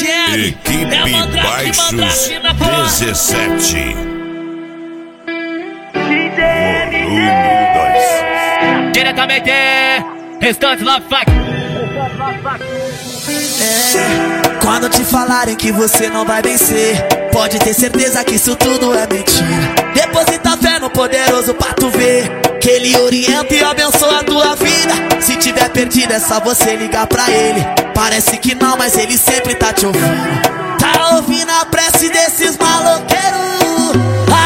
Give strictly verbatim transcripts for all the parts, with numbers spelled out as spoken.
Michele. Equipe é Mandrake, Baixos Mandrake, porra. dezessete. Volume dois. Diretamente, Restante Love Fuck. É, quando te falarem que você não vai vencer, pode ter certeza que isso tudo é mentira. Deposita fé no poderoso pra tu ver que ele orienta e abençoa a tua vida. Se tiver perdido é só você ligar pra ele. Parece que não, mas ele sempre tá te ouvindo. Tá ouvindo a prece desses maloqueiros.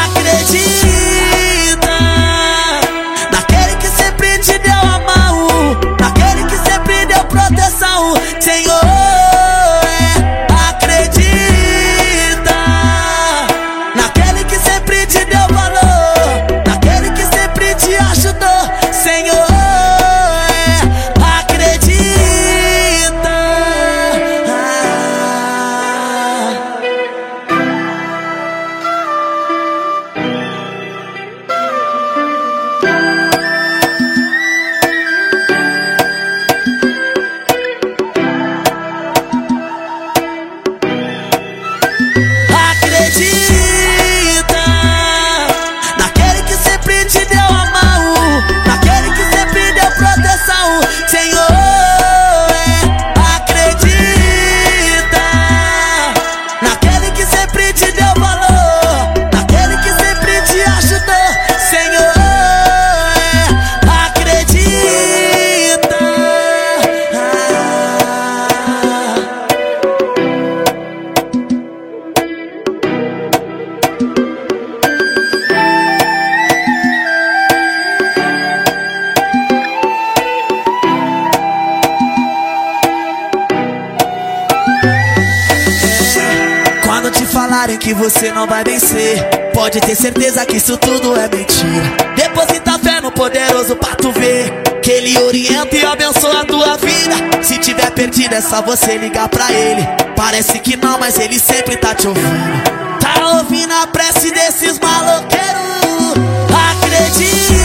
Acredita naquele que sempre te deu a mão, naquele que sempre deu proteção. Senhor, é, acredita naquele que sempre te deu valor, naquele que sempre te ajudou. Senhor, é, acredita. Acredita naquele que sempre te deu a mão, naquele que sempre deu proteção. Senhor, é, acredita naquele que sempre te deu valor, naquele que sempre te ajudou. Senhor, é, acredita. Quando te falarem que você não vai vencer, pode ter certeza que isso tudo é mentira. Deposita fé no poderoso pra tu ver que ele orienta e abençoa a tua vida. Se tiver perdido é só você ligar pra ele. Parece que não, mas ele sempre tá te ouvindo. Tá ouvindo a prece desses maloqueiros. Acredita